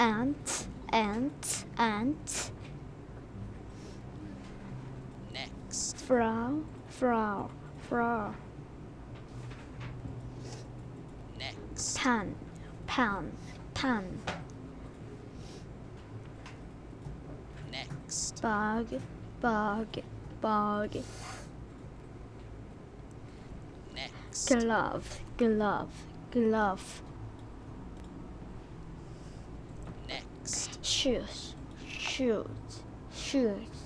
ant, ant, ant. Next. Frog, frog, frog. Next. Pan, pan, pan. Next. Bug, bug, bug. Next. Glove, glove, glove. Next. Shoes, shoes, shoes.